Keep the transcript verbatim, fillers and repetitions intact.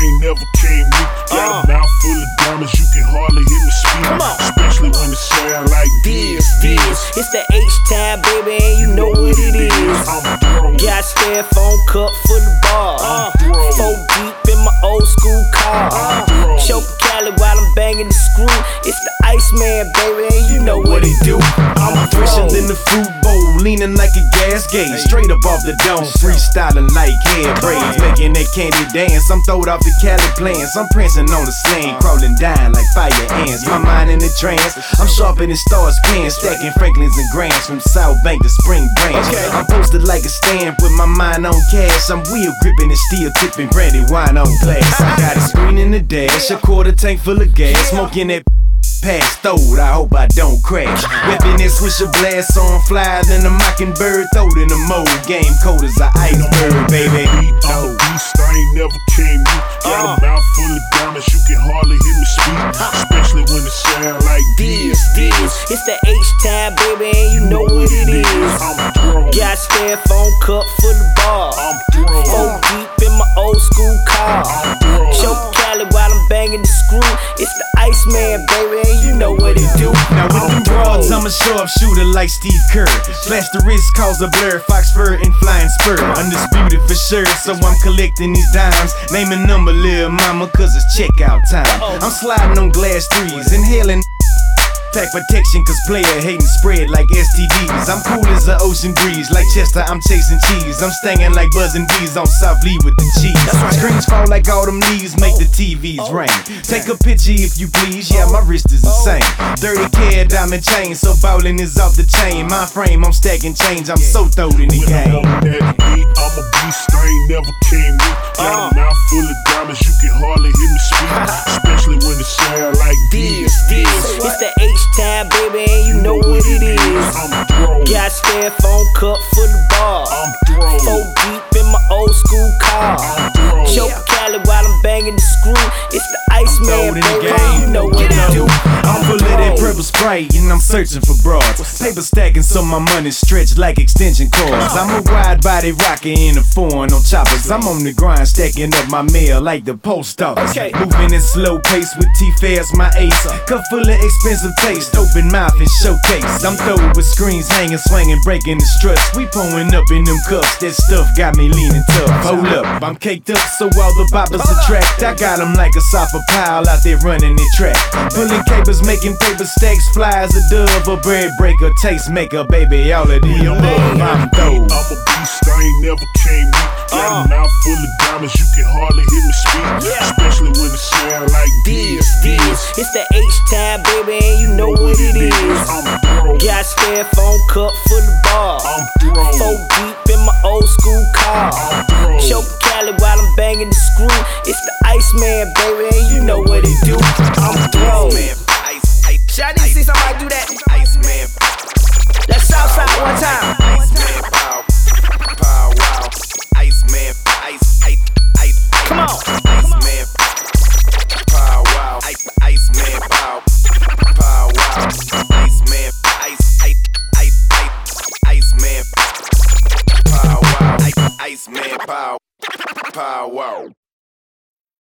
ain't never came weak. Got a mouth full of diamonds, you can hardly hear me speak. Especially when it sound like this, this. It's the H-Time, baby, and you know what it is. I'm thrown. Got styrofoam cup full of bars. I'm thrown. Four deep in my old school car. I'm thrown. Choke Cali while I'm banging the screw. It's the Iceman, baby, and you know what it do. I'm fresher than the fruit bowl, leaning like a gas gauge. Straight up off the dome, freestyling like hair braids. Making that candy dance, I'm throwed off the Cali plans. I'm prancing on the slang, crawling down like fire ants. My mind in the trance, I'm sharper than stars pants. Stacking Franklins and Grants from South Bank to Spring Branch. I'm posted like a stamp with my mind on cash. I'm wheel gripping and steel tipping brandy wine on glass. I got a screen in the dash, a quarter tank full of gas. Smoking that pass throwed, I hope I don't crash. Whipping that swisher blast on fly, then a mockingbird throwed in the mold. Game cold as an iceberg, baby. I'm a beast, I ain't never came weak. Got a mouth full of diamonds, you can hardly hear me speak. Especially when it sound like this, this. It's the H-Time, baby, and you know what it is. I'm thrown. Got styrofoam cup full of bars. I'm thrown. Four deep in my old school car. I'm thrown. Choke Cali while I'm banging the screw. It's the Iceman, baby, and you know what it do. Now with them broads, I'm a sharpshooter like Steve Kerr. Flash the wrist, cause a blur, fox fur and flying spur. Undisputed for sure, so I'm collecting these dimes. Name a number, lil' mama, cause it's checkout time. I'm sliding on glass threes, inhaling pack protection, cause player hating spread like S T Ds. I'm cool as the ocean breeze, like Chester, I'm chasing cheese. I'm stinging like buzzing bees on South Lee with the cheese. Screens fall like autumn leaves, make the T Vs rain. Take a picture if you please, yeah, my wrist is insane. thirty karat diamond chain, so ballin' is off the chain. My frame, I'm stacking change, I'm so throwed in the game. I'm a beast, I ain't never came weak. Got a mouth full of diamonds, you can hardly hear me speak. Especially when it sound like this, this. It's the H-Time, baby, and you know what it is. I'm thrown. Got styrofoam cup full of bars. I'm thrown. Four deep in my old school car. I'm thrown. Choke Cali while I'm banging the screw. It's the Iceman, Throwed in the baby, game. you know what it do. I'm full of that purple Sprite and I'm searching for broads. Paper stacking so my money stretched like extension cords. I'm a wide body rocker in a foreign on choppers. I'm on the grind stacking up my mail like the post office. Okay. Moving in slow pace with T-Fast my ace. Cup full of expensive taste, open mouth and showcase. I'm throwed with screens hanging, swinging, breaking the struts. We pulling up in them cups, that stuff got me leaning tough. Hold up, I'm caked up so all the boppers attract. I got them like a sofa pile out there running the track. Pulling capers, making paper stacks, flies a dove, a bread breaker, taste maker, baby, all of the above. I'm throwed. I'm a beast, I ain't never came weak. Got a mouth full of diamonds, you can hardly hear me speak. Especially when it sound like this, this. It's the H-Time, baby, and you know what it is. I'm thrown. Got styrofoam cup full of bars. I'm thrown. Four deep in my old school car. I'm thrown. Choke Cali while I'm banging the screw. It's the Iceman, baby, and you know what it do. I'm thrown. I need to see somebody do that